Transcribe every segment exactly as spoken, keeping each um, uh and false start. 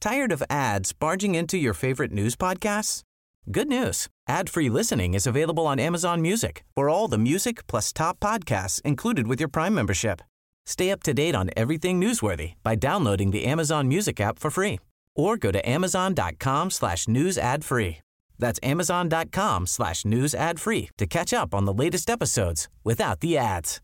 Tired of ads barging into your favorite news podcasts? Good news. Ad-free listening is available on Amazon Music for all the music plus top podcasts included with your Prime membership. Stay up to date on everything newsworthy by downloading the Amazon Music app for free or go to amazon.com slash news ad free. That's amazon.com slash news ad free to catch up on the latest episodes without the ads.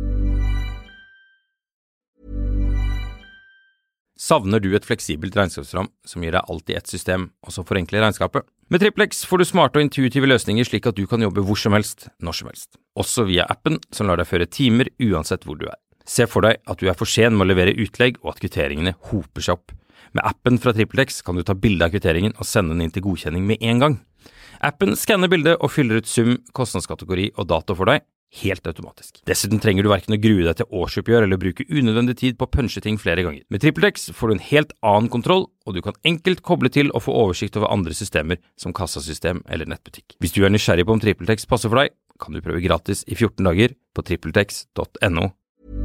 Savner du et fleksibelt regnskapsprogram som gir deg alt i ett system, og som forenkler regnskapet? Med TrippelX får du smarte og intuitive løsninger slik at du kan jobbe hvor som helst, når som helst. Også via appen som lar deg føre timer uansett hvor du er. Se for deg at du er for sen med å levere utlegg og at kvitteringene hoper seg opp. Med appen fra TrippelX kan du ta bilde av kvitteringen og sende den inn til godkjenning med en gang. Appen skanner bildet og fyller ut sum, kostnadskategori og dato for deg, helt automatisk. Dessuten trenger du hverken å grue deg til årsoppgjør eller bruke unødvendig tid på å punche ting flere ganger. Med TrippelX får du en helt annen kontroll, og du kan enkelt koble til og få oversikt over andre systemer som kassasystem eller nettbutikk. Hvis du er nysgjerrig på om TrippelX passer for deg, kan du prøve gratis i fjorten dager på trippeltex punktum no.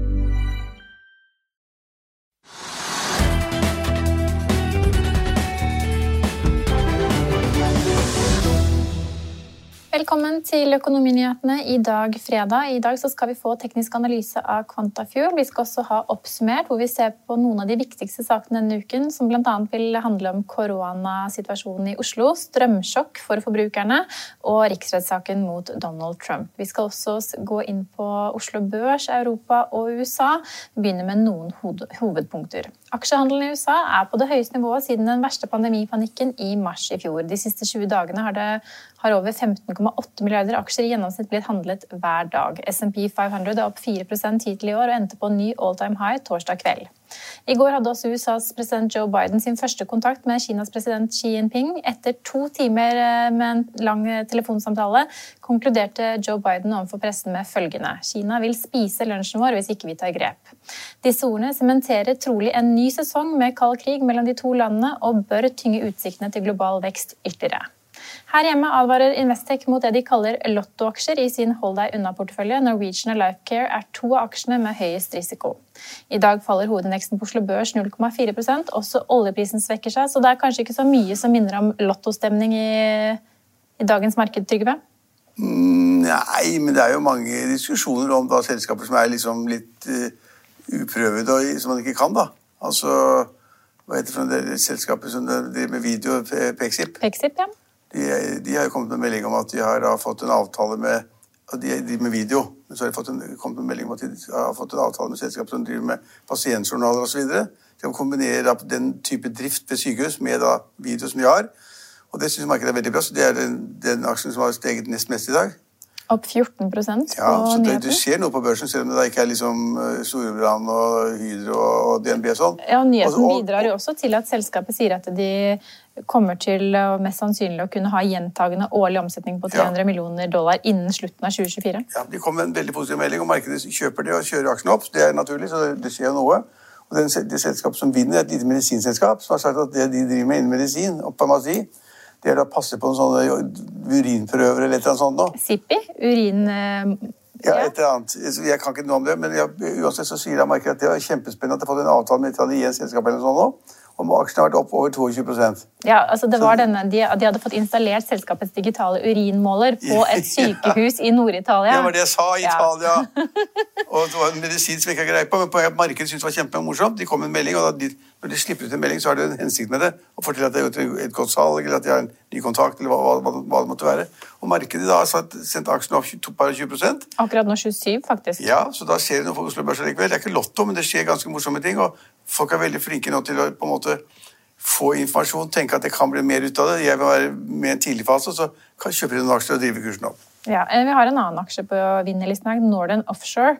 Velkommen til Økonominyhetene i dag fredag. I dag så skal vi få teknisk analyse av Quantafuel. Vi skal også ha oppsummert hvor vi ser på noen av de viktigste sakene denne uken, som blant annet vil handle om koronasituasjonen i Oslo, strømsjokk for forbrukerne og riksrettssaken mot Donald Trump. Vi skal også gå inn på Oslo Børs, Europa og U S A. Vi begynner med noen hovedpunkter. Aksjehandelen i U S A er på det høyeste nivået siden den verste pandemipanikken i mars i fjor. De siste tjue dagene har det har over femten komma åtte milliarder aksjer i gjennomsnitt blitt handlet hver dag. S and P five hundred er opp fire prosent hittil i år og endte på en ny all-time high torsdag kveld. I går hadde også U S A's president Joe Biden sin første kontakt med Kinas president Xi Jinping. Etter to timer med en lang telefonsamtale konkluderte Joe Biden overfor pressen med følgende: Kina vil spise lunsjen vår hvis ikke vi tar grep. Disse ordene sementerer trolig en ny sesong med kald krig mellom de to landene og bør tynge utsiktene til global vekst ytterligere. Her hjemme advarer Investec mot det de kaller lottoaksjer i sin hold-deg-unna-portefølje. Norwegian og Lifecare er to av aksjene med høyest risiko. I dag faller hovedindeksen på Oslo Børs null komma fire prosent. Også oljeprisen svekker seg, så det er kanskje ikke så mye som minner om lottostemning i, i dagens marked, Trygve? Mm, nei, men det er jo mange diskusjoner om da, selskaper som er liksom litt uh, uprøvede og som man ikke kan, da. Altså, hva heter det, det selskapet som driver med video, Pexip? Pexip, ja. De, de har jo kommet med melding om at de har da, fått en avtale med, de driver med video, men så har de fått en, kommet med melding om at de har fått en avtale med selskap som driver med pasientjournaler og så videre. De kan kombinere da, den type drift ved sykehus med da, video som de har, og det synes markedet er veldig bra, så det er den, den aksjen som har steget nest mest i dag. Opp fjorten prosent på ja, så det, nyheten. Du ser noe på børsen, selv om det ikke er liksom Storebrand og Hydro og D N B og sånn. Ja, og nyheten og, og, bidrar jo også til at selskapet sier at de kommer til mest sannsynlig å kunne ha gjentagende årlig omsetning på tre hundre ja. millioner dollar innen slutten av tjue tjuefire. Ja, de kom med en veldig positiv melding, og markedet kjøper det og kjører aksjen opp. Det er naturlig, så det skjer noe. Og den, det selskapet som vinner er et lite medisinselskap, som har sagt at det de driver med innen medisin og farmasi, det er da å passe på sånne urinprøver eller et eller annet sånt nå. Sippi? Urin... Ja, et eller annet. Jeg kan ikke noe om det, men jeg, uansett så sier jeg markedet at det var kjempespennende at de har fått en avtale med et italiensk selskap eller noe sånt nå. Og aksjene har vært opp over tjueto prosent. Ja, altså det var denne, de, de hadde fått installert selskapets digitale urinmåler på et sykehus i Nord-Italia. Det var det jeg sa, i Italia. Ja. Og det var en medisin som jeg ikke har greie på, men på markedet syntes det var kjempemorsomt. De kom med en melding, og de, når de slipper ut en melding, så har det en hensikt med det, og forteller at det er et, et godt salg, eller at de har en ny kontakt, eller hva, hva, hva det måtte være. Og markedet da har sendt aksjene opp bare tjue prosent. Akkurat nå tjuesyv, faktisk. Ja, så da skjer det noe for Oslo Børs likevel. Det er ikke lotto, men det skjer ganske morsomme ting, og folk er veldig flinke nå til å på en måte få informasjon, tenke at det kan bli mer ut av det. Jeg vil være med en tidlig fase, så kan kjøpe noen aksjer og drive kursen opp. Ja, vi har en annen aksje på vinnerlisten her, Northern Offshore.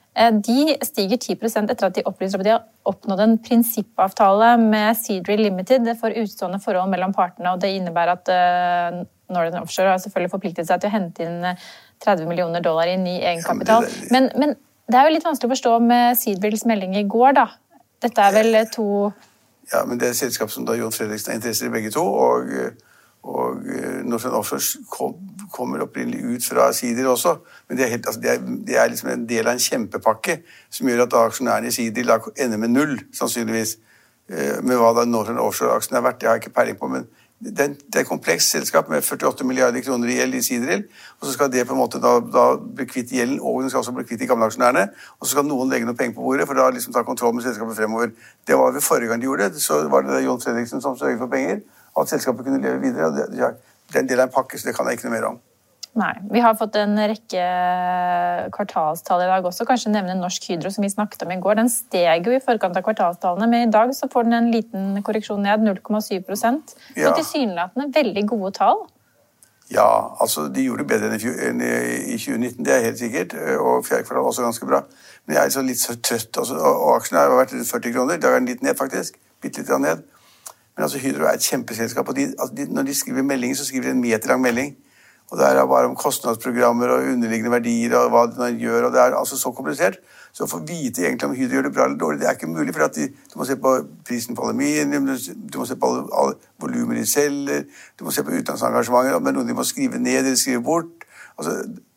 De stiger ti prosent etter at de opplyser at de har oppnådd en prinsippavtale med Seadrill Limited for utstående forhold mellom partene, og det innebærer at Northern Offshore har selvfølgelig forpliktet seg til å hente inn tretti millioner dollar i ny egenkapital. Ja, men, det, men, men det er jo litt vanskelig å forstå med Seadrills melding i går, da. Dette er vel to... Ja, men det er et selskap som da Jon Fredriksen har interesser i begge to, og, og Northern Offshore kom, kommer opprinnelig ut fra Seadrill også, men det er, helt, altså det, er, det er liksom en del av en kjempepakke som gjør at aksjonærene i Seadrill ender med null, sannsynligvis. Men hva da Northern Offshore-aksjen er verdt, det har jeg ikke peiling på, men det er, det er et komplekst selskap med førtiåtte milliarder kroner i gjeld i Seadrill, og så skal det på en måte da, da bli kvitt gjelden, og den skal også bli kvitt de gamle aksjonærene, og så skal noen legge noe penger på bordet, for da liksom ta kontroll med selskapet fremover. Det var ved forrige gang de gjorde det, så var det Jon Fredriksen som sørget for penger, og at selskapet kunne leve videre, og det, det er en del av en pakke, så det kan jeg ikke noe mer om. Nei, vi har fått en rekke kvartalstall i dag også, kanskje nevne Norsk Hydro som vi snakket om i går. Den steg jo i forkant av kvartalstallene, men i dag så får den en liten korreksjon ned, null komma syv prosent. Ja. Og tilsynelatende veldig gode tall. Ja, altså de gjorde bedre enn i tjue nitten, det er helt sikkert, og fjerde kvartal var også ganske bra. Men jeg er liksom litt så trøtt, altså, og aksjene har vært førti kroner, da er den litt ned faktisk, bitte litt ned. Men altså Hydro er et kjempeselskap, og de, altså, de, når de skriver meldinger, så skriver de en meter lang melding. Og det er bare om kostnadsprogrammer og underliggende verdier og hva den gjør, og det er altså så komplisert. Så å få vite egentlig om Hydro gjør det bra eller dårlig, det er ikke mulig, for at de, du må se på prisen på aluminium, du må se på alle, alle volumer de selger, du må se på utenlandsengasjementer, om det er noe de må skrive ned eller skrive bort. Altså,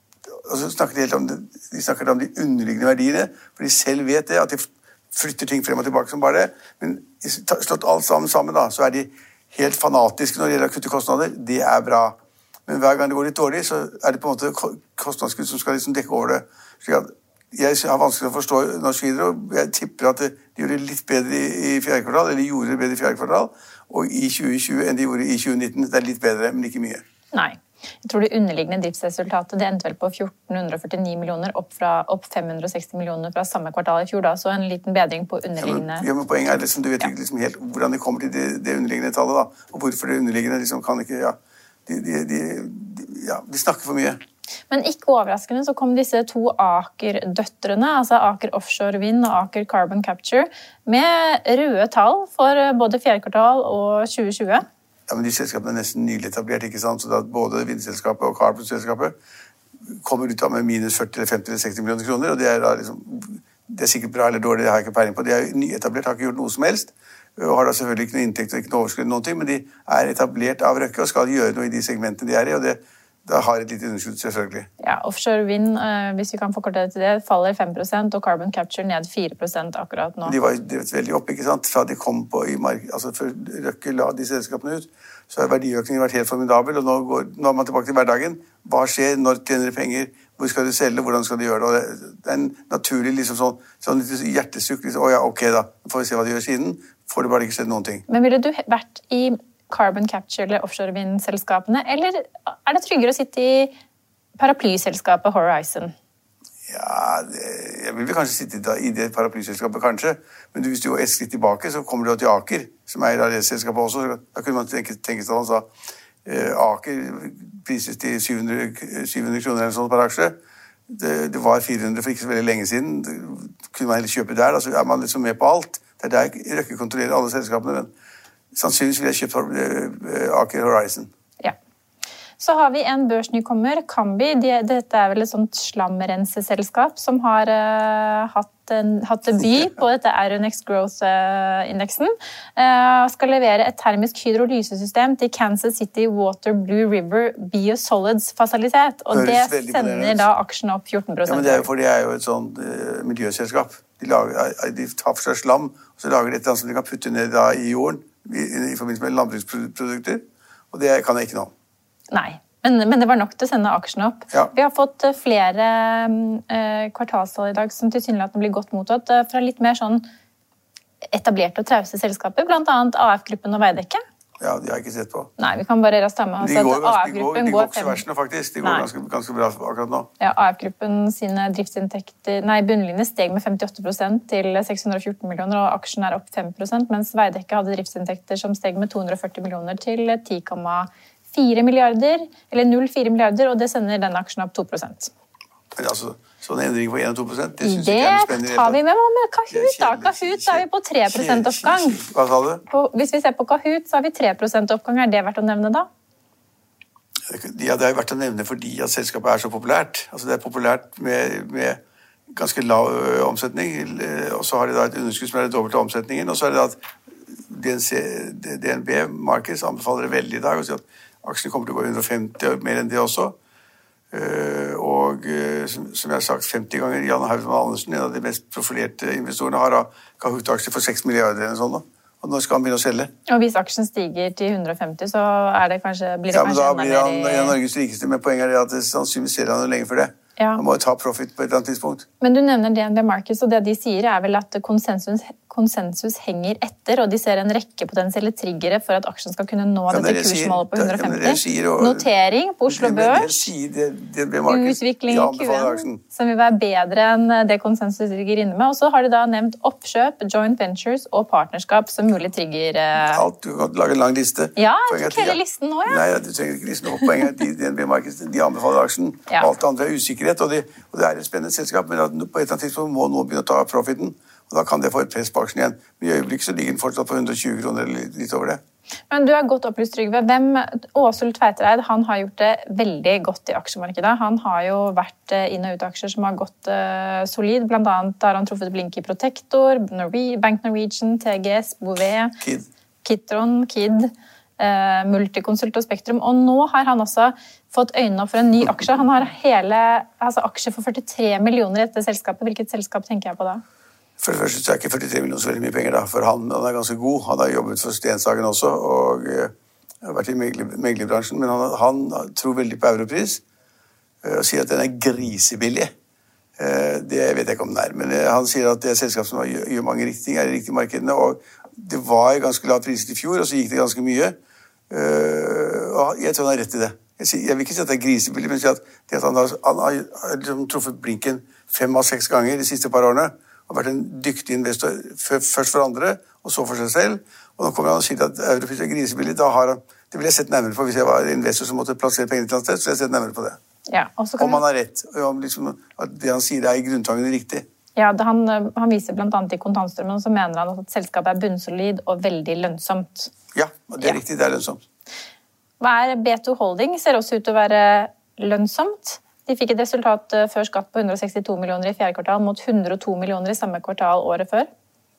og så snakker de helt om, det, de snakker om de underliggende verdiene, for de selv vet det, at de flytter ting frem og tilbake som bare det. Men slått alt sammen sammen da, så er de helt fanatiske når det gjelder å kutte kostnader. Det er bra. Men hver gang det går litt dårlig, så er det på en måte kostnadskutt som skal liksom dekke over det. Så jeg har vanskelig å forstå Norsk Hydro. Jeg tipper at de gjorde det litt bedre i fjerde kvartal, eller gjorde det bedre i fjerde kvartal, og i tjue tjue enn de gjorde i tjue nitten. Det er litt bedre, men ikke mye. Nei. Jeg tror det underliggende driftsresultatet det endte vel på fjorten førtini millioner, opp, fra, opp fem hundre seksti millioner fra samme kvartal i fjor, da, så en liten bedring på underliggende... Ja, men, ja, men poenget er liksom, du vet ikke liksom helt hvordan de kommer til det, det underliggende tallet, da, og hvorfor det underliggende liksom kan ikke, ja... De, de, de, de, ja, de snakker for mye. Men ikke overraskende så kom disse to Aker-døtrene, altså Aker Offshore Wind og Aker Carbon Capture, med røde tall for både fjerde kvartal og tjue tjue. Ja, men de selskapene er nesten nylig etablert, ikke sant? Så da både vindselskapet og Carbon-selskapet kommer ut av med minus førti eller femti eller seksti millioner kroner, og det er da liksom, det er sikkert bra eller dårlig, det har jeg ikke peiling på. De er nyetablert, har ikke gjort noe som helst, og har da selvfølgelig ikke noe inntekt og ikke noe overskudd noen ting, men de er etablert av Røkke og skal gjøre noe i de segmentene de er i, og det da har et litt underskudd selvfølgelig. Ja, offshore wind, hvis vi kan forkorte det til det, faller fem prosent, og carbon capture ned fire prosent akkurat nå. De var jo veldig opp, ikke sant? Fra de kom på i mark, altså før Røkke la de selskapene ut, så har verdiøkningen vært helt formidabel, og nå, går, nå er man tilbake til hverdagen. Hva skjer? Når tjener de penger? Hvor skal de selge? Hvordan skal de gjøre det? Det er en naturlig liksom sånn, sånn hjertesukk, liksom, å ja, ok da, får vi se hva de gjør siden, får det bare ikke skjedd noen ting. Men ville du vært i carbon capture eller offshore vindselskapene, eller er det tryggere å sitte i paraplyselskapet Horizon? Ja, det, jeg vil vel kanskje sitte i det paraplyselskapet kanskje, men hvis du går et skritt tilbake, så kommer du til Aker, som er i det selskapet også. Da kunne man tenke, tenke seg at han sa, eh, Aker prises til syv hundre kroner eller sånn per aksje. Det, det var fire hundre for ikke så veldig lenge siden. Det kunne man heller kjøpe der, da, så er man liksom med på alt. Det er der Røkke kontrollerer alle selskapene, men sannsynligvis vil jeg kjøpe Aker Horizon. Ja. Så har vi en børsnykommer, Cambi. De, dette er vel et sånt slamrenseselskap som har uh, hatt, en, hatt debut på dette Euronext Growth-indeksen. Uh, skal levere et termisk hydrolysesystem til Kansas City Water Blue River Biosolids-fasilitet. Og det sender da aksjen opp fjorten prosent. Ja, men det er jo, for det er jo et sånt uh, miljøselskap. De, lager, de tar for seg slam, og så lager de et eller annet som de kan putte ned da, i jorden i, i forbindelse med landbruksprodukter, og det kan jeg ikke nå. Nei, men, men det var nok til å sende aksjen opp. Ja. Vi har fått flere uh, kvartalstall i dag som tilsynelatende blir godt mottatt uh, fra litt mer sånn etablerte og trause selskaper, blant annet A F-gruppen og Veidekke. Ja, de har jeg ikke sett på. Nei, vi kan bare raskt ta med oss de går, at A F-gruppen går... De går går ikke så versene, faktisk. De går ganske, ganske bra akkurat nå. Ja, A F-gruppen sine driftsinntekter, nei, bunnlinje steg med femtiåtte prosent til seks hundre og fjorten millioner, og aksjen er opp fem prosent, mens Veidekke hadde driftsinntekter som steg med to hundre og førti millioner til ti komma fire milliarder, eller null komma fire milliarder, og det sender den aksjen opp to prosent. Men altså, sånn endring på en og to prosent, det synes det jeg er spennende. Det tar vi med, med Kahoot da. Kahoot så er vi på tre prosent oppgang. Hva sa du? På, hvis vi ser på Kahoot så har vi tre prosent oppgang. Er det verdt å nevne da? Ja, det er verdt å nevne fordi at selskapet er så populært. Altså det er populært med, med ganske lav ø, omsetning, og så har de da et underskudd som er dobbelt av omsetningen, og så er det da at D N B Markets anbefaler det veldig i dag, og sier at aksjene kommer til å gå hundre og femti og mer enn det også. Uh, og uh, som, som jeg har sagt femti ganger, Jan Haugman Andersen, en av de mest profilerte investorene, har Kahoot-aksjer for seks milliarder eller sånn. og når skal han begynne å selge? Og hvis aksjen stiger til hundre og femti, så er det kanskje, blir det ja, kanskje enda mer i... Ja, men da blir han i... en av Norges rikeste, men poenget er at det sannsynligvis selger han jo lenge for det. Ja. Han må jo ta profit på et eller annet tidspunkt. Men du nevner D N B Markets, og det de sier er vel at konsensus, konsensus henger etter, og de ser en rekke potensielle triggere for at aksjen skal kunne nå ja, dette kursmålet på hundre og femti. Ja, sier, og, Notering på Oslo det, Børs, det, det, det, det Markets, utvikling i Q N, som vil være bedre enn det konsensus ligger inne med. Og så har de da nevnt oppkjøp, joint ventures og partnerskap som mulig trigger... Uh... Alt, du kan lage en lang liste. Ja, jeg tok hele listen nå, ja. Nei, du trenger ikke listen opp. Poenget er at D N B Markets, de anbefaler aksjen. Ja. Alt andre er usikkerhet, og, de, og det er et spennende selskap, men at på et eller annet tidspunkt må noen begynne å ta profiten, og da kan det få et press på aksjen igjen. Men i øyeblikk så ligger den fortsatt på hundre og tjue kroner eller litt over det. Men du er godt opplyst, Trygve. Hvem, Åshild Tveitereid, han har gjort det veldig godt i aksjemarkedet. Han har jo vært inn- og ut-aksjer som har gått uh, solid. Blant annet har han truffet blink i Protector, Norwe- Bank Norwegian, T G S, Bouvet, Kid. Kitron, Kid, uh, Multiconsult og Spektrum. Og nå har han også fått øynene opp for en ny aksje. Han har hele altså, aksjer for førtitre millioner i dette selskapet. Hvilket selskap tenker jeg på da? For det første så er ikke førtitre millioner så veldig mye penger da, for han, han er ganske god. Han har jobbet for Stenshagen også, og uh, har vært i megler, meglerbransjen, men han, han tror veldig på europris, uh, og sier at den er grisebillig. Uh, det vet jeg ikke om den er, men uh, han sier at det er selskap som gjør, gjør mange riktige ting, er i riktige markedene, og det var ganske lavt priset i fjor, og så gikk det ganske mye. Uh, og jeg tror han har rett i det. Jeg, sier, jeg vil ikke si at det er grisebillig, men jeg sier at, det at han har, han har, har liksom truffet blinken fem av seks ganger de siste par årene, og vært en dyktig investor først for andre, og så for seg selv. Og nå kommer han og sier at europris er grisebillig. Da har han, det ville jeg sett nærmere på hvis jeg var investor som måtte plassere pengene til et sted, så ville jeg sett nærmere på det. Ja, om han har rett, og om liksom, at det han sier er i grunntangene riktig. Ja, det han, han viser blant annet i kontantstrømmen, så mener han at selskapet er bunnsolid og veldig lønnsomt. Ja, det er ja. riktig, det er lønnsomt. Hva er B to Holding? Ser også ut til å være lønnsomt. De fikk et resultat før skatt på hundre og sekstito millioner i fjerde kvartal mot hundre og to millioner i samme kvartal året før.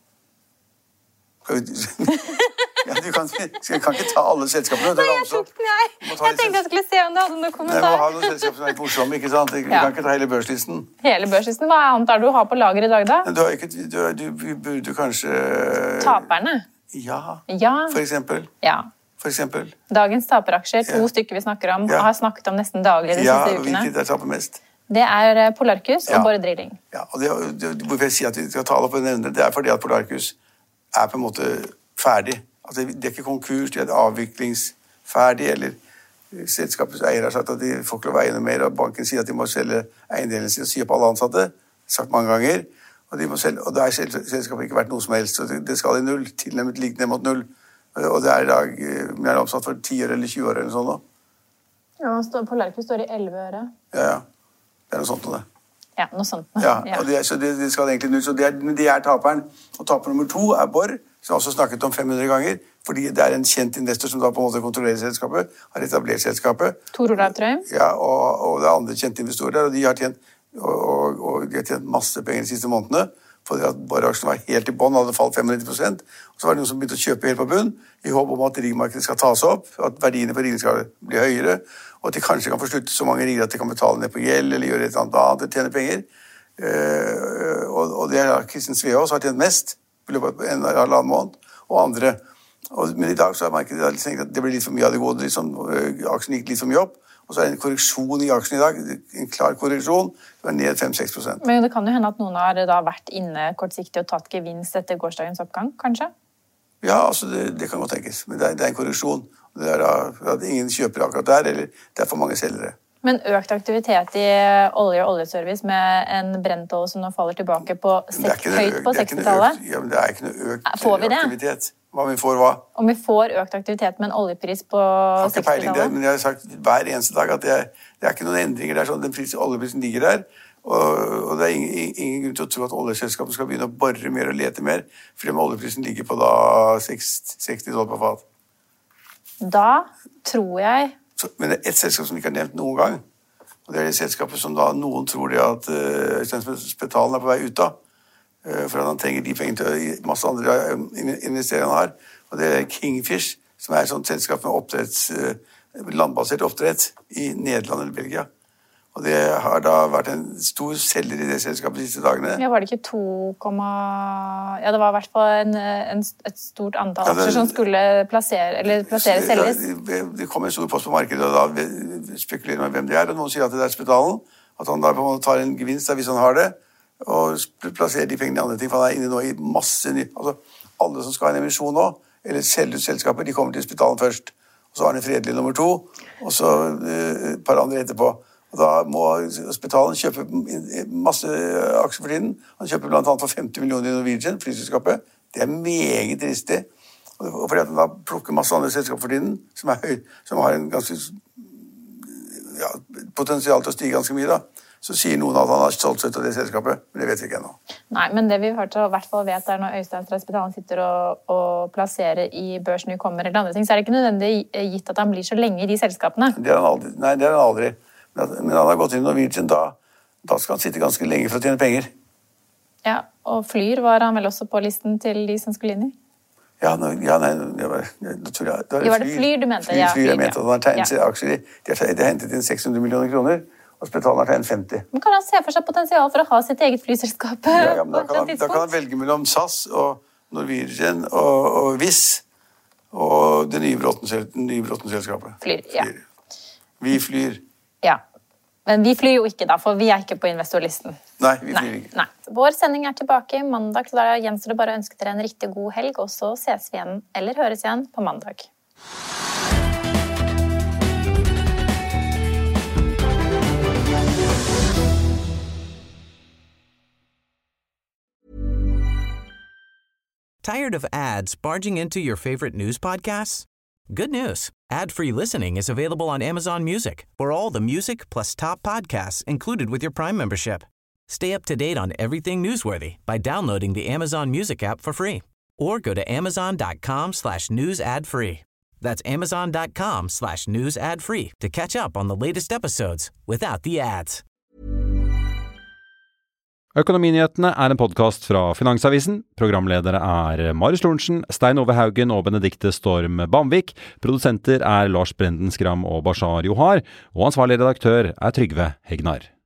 Ja, du kan, du kan ikke ta alle selskapene. Nei, jeg tok den, jeg. Jeg tenkte jeg skulle se om du hadde noen kommentarer. Nei, du må ha noen selskaper som er litt morsomme, ikke sant? Du ja. kan ikke ta hele børslisten. Hele børslisten? Hva annet er det du har på lager i dag, da? Du, har ikke, du, du burde kanskje... Taperne? Ja, ja. For eksempel. Ja. For eksempel. Dagens taperaksjer, to ja. stykker vi snakker om, ja. og har snakket om nesten daglig de ja, siste ukene. Ja, hvilket er taper mest? Det er Polarcus og ja. Borre Drilling. Ja, og det, det, hvorfor jeg sier at vi skal ta det opp og nevne det, det er fordi at Polarcus er på en måte ferdig. Altså, det er ikke konkurs, det er avviklingsferdig, eller selskapets eier har sagt at de får ikke lov å eie noe mer, og banken sier at de må selge eiendelen sin og si opp alle ansatte, sagt mange ganger, og, de må selge, og da har selskapet ikke vært noe som helst, så det skal i null, tilnærmet ligge ned mot null. Og det er i dag mer omsatt for ti år eller tjue år eller sånn da. Ja, Polarcus står i elleve øre. Ja, ja. Det er noe sånt nå det. Ja, noe sånt. Ja, og det, så det, det skal egentlig null. Så det er, det er taperen. Og taper nummer to er Borr, som jeg også snakket om fem hundre ganger, fordi det er en kjent investor som da på en måte kontrollerer selskapet, har etablert selskapet. Tor Olav Trøim. Ja, og, og det er andre kjente investorer der, og de har tjent, og, og, og de har tjent masse penger de siste månedene, fordi at Borr-aksjen var helt i bånn, hadde falt femognitti prosent, og så var det noen som begynte å kjøpe helt på bunn, i håp om at riggmarkedet skal tas opp, at verdiene på riggene skal bli høyere, og at de kanskje kan få slutte så mange rigger at de kan betale ned på gjeld, eller gjøre et eller annet annet, eller tjene penger. Uh, og, og det er Kristin Sveaas har tjent mest, i løpet av en eller annen måned, og andre. Og, men i dag så har markedet tenkt at det ble litt for mye av det gode, liksom, aksjen gikk litt for mye opp, og så er det en korreksjon i aksjen i dag, en klar korreksjon, det var ned fem til seks prosent. Men det kan jo hende at noen har da vært inne kortsiktig og tatt gevinst etter gårsdagens oppgang, kanskje? Ja, altså det, det kan godt tenkes, men det er, det er en korreksjon. Det er da, at ingen kjøper akkurat der, eller det er for mange selgere. Men økt aktivitet i olje- og oljeservice med en brentolje som nå faller tilbake på sek, høyt på sekstitallet? Ja, men det er ikke noe økt får vi det? aktivitet. Hva vi får hva? Om vi får økt aktivitet med en oljepris på sekstitallet? Men jeg har sagt hver eneste dag at det er, det er ikke noen endringer. Det er sånn, den prisen, oljeprisen ligger der, og, og det er ingen, ingen grunn til å tro at oljeselskapene skal begynne å borre mer og lete mer, fordi oljeprisen ligger på da seksti dollar på fat. Da tror jeg... Så, men det er et selskap som ikke har nevnt noen gang, og det er det selskapet som da noen tror det at uh, Spetalen er på vei ut av, for at han trenger de pengene til masse andre investeringer han har. Og det er Kingfish, som er et sånt selskap med oppdretts, landbasert oppdrett i Nederland eller Belgia. Og det har da vært en stor selger i det selskapet de siste dagene. Ja, var det ikke to, ja, det var i hvert fall en, en, et stort antall ja, aksjer som skulle plassere, eller plassere selges. Ja, det kom en stor post på markedet, og da spekulerer man hvem det er, og noen sier at det er Spetalen, at han da på en måte tar en gevinst hvis han har det, og plasserer de pengene i andre ting, for han er inne nå i masse ny, altså alle som skal ha en emisjon nå, eller selge ut selskapet, de kommer til Spetalen først, og så har han en Fredelig nummer to, og så uh, et par andre etterpå. Og da må Spetalen kjøpe masse aksjer for tiden. Han kjøper blant annet for femti millioner i Norwegian, flyselskapet. Det er meget ristig. Og fordi at han da plukker masse andre selskaper for tiden, som, er høy, som har en ganske ja, potensial til å stige ganske mye da, så sier noen at han har solgt seg ut av det selskapet, men det vet vi ikke ennå. Nei, men det vi hørte, og i hvert fall vet er når Øystein Stray Spetalen sitter og, og plasserer i børsen vi kommer eller andre ting, så er det ikke nødvendig gitt at han blir så lenge i de selskapene. Det er han aldri. Nei, det er han aldri. Men han har gått inn i Norwegian, da, da skal han sitte ganske lenge for å tjene penger. Ja, og Flyr var han vel også på listen til de som skulle inn i? Ja, no, ja nei, det var, jeg tror jeg, det var, det var det Flyr du mente? Flyr, ja, Flyr jeg mente, ja. og han har tegnet seg aksjer i, de har, de har hentet inn seks hundre millioner kroner, og Spetalen har tegnet femti. Men kan han se for seg potensial for å ha sitt eget flyselskap? Ja, ja, men da kan, han, da kan han velge mellom S A S og Norwegian og, og Wizz og det nye Bråten-selskapet. Flyr, ja. Flyr. Vi flyr. Ja, men vi flyr jo ikke da, for vi er ikke på investorlisten. Nei, vi flyr nei, ikke. Nei. Vår sending er tilbake mandag, så da gjenstår det bare å ønske dere en riktig god helg, og så ses vi igjen, eller høres igjen, på mandag. Tired of ads barging into your favorite news podcasts? Good news. Ad-free listening is available on Amazon Music for all the music plus top podcasts included with your Prime membership. Stay up to date on everything newsworthy by downloading the Amazon Music app for free or go to amazon.com slash news ad free. That's amazon.com slash news ad free to catch up on the latest episodes without the ads. Økonominyhetene er en podcast fra Finansavisen. Programledere er Marius Lorentzen, Stein Ove Haugen og Benedikte Storm Bamvik. Produsenter er Lars Brenden Skram og Bashar Johar. Og ansvarlig redaktør er Trygve Hegnar.